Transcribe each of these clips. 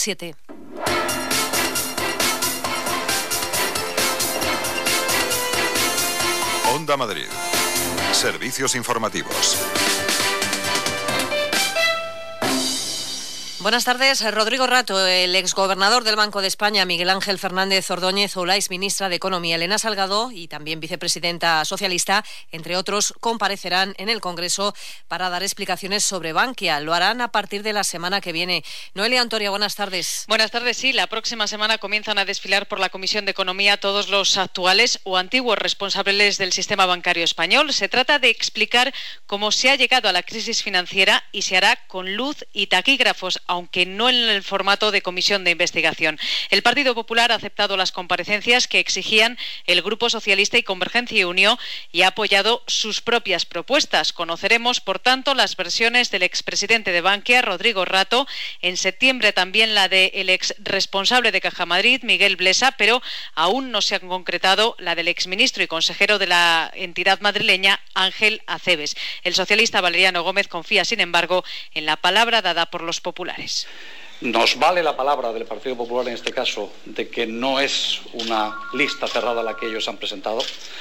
7. Onda Madrid. Servicios informativos. Buenas tardes. Rodrigo Rato, el exgobernador del Banco de España, Miguel Ángel Fernández Ordóñez, o la exministra de Economía, Elena Salgado, y también vicepresidenta socialista, entre otros, comparecerán en el Congreso para dar explicaciones sobre Bankia. Lo harán a partir de la semana que viene. Noelia Antoria, buenas tardes. Buenas tardes. Sí, la próxima semana comienzan a desfilar por la Comisión de Economía todos los actuales o antiguos responsables del sistema bancario español. Se trata de explicar cómo se ha llegado a la crisis financiera y se hará con luz y taquígrafos, aunque no en el formato de comisión de investigación. El Partido Popular ha aceptado las comparecencias que exigían el Grupo Socialista y Convergencia y Unió y ha apoyado sus propias propuestas. Conoceremos, por tanto, las versiones del expresidente de Bankia, Rodrigo Rato, en septiembre también la del exresponsable de Caja Madrid, Miguel Blesa, pero aún no se ha concretado la del exministro y consejero de la entidad madrileña, Ángel Acebes. El socialista Valeriano Gómez confía, sin embargo, en la palabra dada por los populares. Nos vale la palabra del Partido Popular en este caso de que no es una lista cerrada la que ellos han presentado.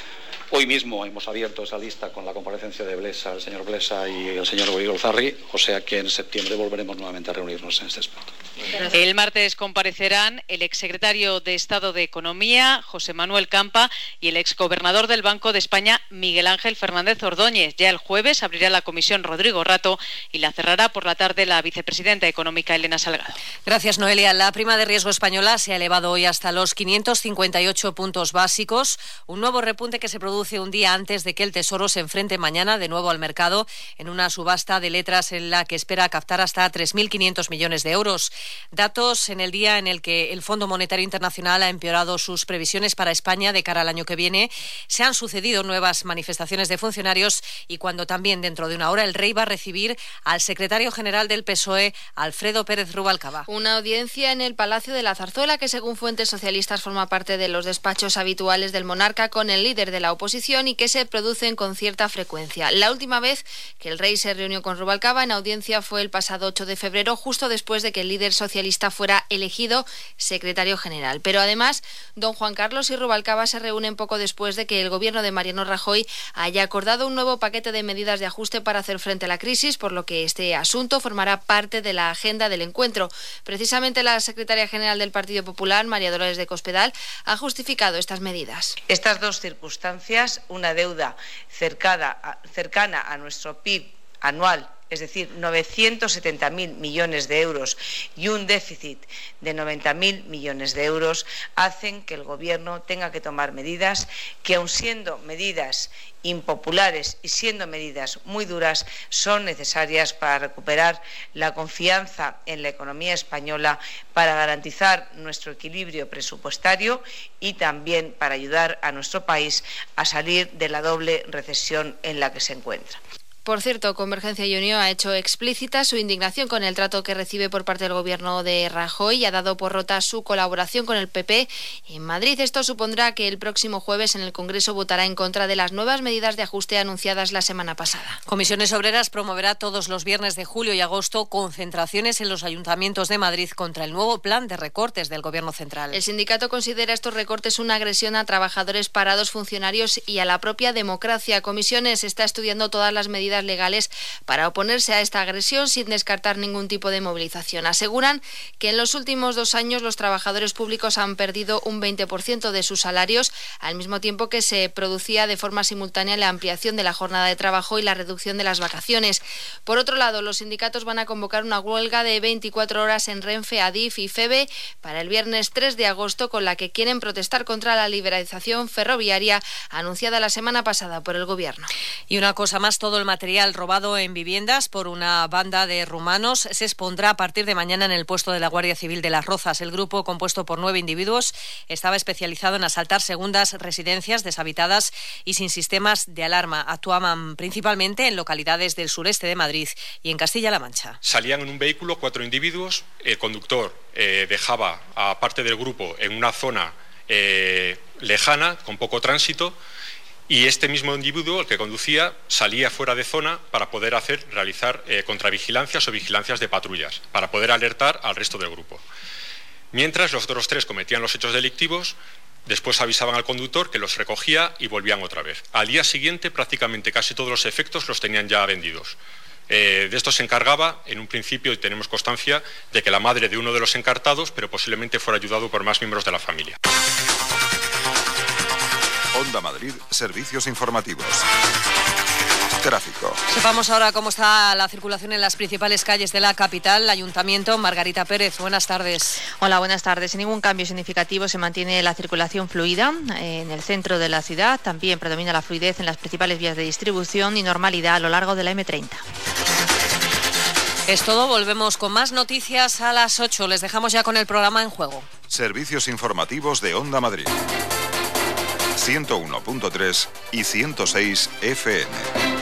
Hoy mismo hemos abierto esa lista con la comparecencia de Blesa, el señor Blesa y el señor Rodrigo Zarri, o sea que en septiembre volveremos nuevamente a reunirnos en este aspecto. El martes comparecerán el exsecretario de Estado de Economía, José Manuel Campa, y el exgobernador del Banco de España, Miguel Ángel Fernández Ordóñez. Ya el jueves abrirá la comisión Rodrigo Rato y la cerrará por la tarde la vicepresidenta económica Elena Salgado. Gracias, Noelia. La prima de riesgo española se ha elevado hoy hasta los 558 puntos básicos, un nuevo repunte que se produce un día antes de que el Tesoro se enfrente mañana de nuevo al mercado en una subasta de letras en la que espera captar hasta 3.500 millones de euros. Datos en el día en el que el Fondo Monetario Internacional ha empeorado sus previsiones para España de cara al año que viene. Se han sucedido nuevas manifestaciones de funcionarios y cuando también dentro de una hora el Rey va a recibir al secretario general del PSOE, Alfredo Pérez Rubalcaba. Una audiencia en el Palacio de la Zarzuela que, según fuentes socialistas, forma parte de los despachos habituales del monarca con el líder de la oposición y que se producen con cierta frecuencia. La última vez que el Rey se reunió con Rubalcaba en audiencia fue el pasado 8 de febrero, justo después de que el líder socialista fuera elegido secretario general. Pero además, don Juan Carlos y Rubalcaba se reúnen poco después de que el gobierno de Mariano Rajoy haya acordado un nuevo paquete de medidas de ajuste para hacer frente a la crisis, por lo que este asunto formará parte de la agenda del encuentro. Precisamente la secretaria general del Partido Popular, María Dolores de Cospedal, ha justificado estas medidas. Estas dos circunstancias, una deuda cercana a nuestro PIB anual, es decir, 970.000 millones de euros, y un déficit de 90.000 millones de euros, hacen que el Gobierno tenga que tomar medidas que, aun siendo medidas impopulares y siendo medidas muy duras, son necesarias para recuperar la confianza en la economía española, para garantizar nuestro equilibrio presupuestario y también para ayudar a nuestro país a salir de la doble recesión en la que se encuentra. Por cierto, Convergencia y Unió ha hecho explícita su indignación con el trato que recibe por parte del gobierno de Rajoy y ha dado por rota su colaboración con el PP en Madrid. Esto supondrá que el próximo jueves en el Congreso votará en contra de las nuevas medidas de ajuste anunciadas la semana pasada. Comisiones Obreras promoverá todos los viernes de julio y agosto concentraciones en los ayuntamientos de Madrid contra el nuevo plan de recortes del Gobierno central. El sindicato considera estos recortes una agresión a trabajadores, parados, funcionarios y a la propia democracia. Comisiones está estudiando todas las medidas legales para oponerse a esta agresión sin descartar ningún tipo de movilización. Aseguran que en los últimos 2 años los trabajadores públicos han perdido un 20% de sus salarios, al mismo tiempo que se producía de forma simultánea la ampliación de la jornada de trabajo y la reducción de las vacaciones. Por otro lado, los sindicatos van a convocar una huelga de 24 horas en Renfe, Adif y FEVE para el viernes 3 de agosto, con la que quieren protestar contra la liberalización ferroviaria anunciada la semana pasada por el Gobierno. Y una cosa más, todo el material robado en viviendas por una banda de rumanos se expondrá a partir de mañana en el puesto de la Guardia Civil de Las Rozas. El grupo, compuesto por 9 individuos, estaba especializado en asaltar segundas residencias deshabitadas y sin sistemas de alarma. Actuaban principalmente en localidades del sureste de Madrid y en Castilla-La Mancha. Salían en un vehículo 4 individuos. El conductor dejaba a parte del grupo en una zona lejana, con poco tránsito, Y este mismo individuo, el que conducía, salía fuera de zona para poder realizar contravigilancias o vigilancias de patrullas, para poder alertar al resto del grupo. Mientras los otros 3 cometían los hechos delictivos, después avisaban al conductor, que los recogía y volvían otra vez. Al día siguiente, prácticamente casi todos los efectos los tenían ya vendidos. De esto se encargaba, en un principio, y tenemos constancia, de que la madre de uno de los encartados, pero posiblemente fuera ayudado por más miembros de la familia. Onda Madrid, servicios informativos. Tráfico. Sepamos ahora cómo está la circulación en las principales calles de la capital. Ayuntamiento, Margarita Pérez, buenas tardes. Hola, buenas tardes. Sin ningún cambio significativo se mantiene la circulación fluida en el centro de la ciudad. También predomina la fluidez en las principales vías de distribución y normalidad a lo largo de la M30. Es todo, volvemos con más noticias a las 8. Les dejamos ya con el programa En Juego. Servicios informativos de Onda Madrid. 101.3 y 106 FM.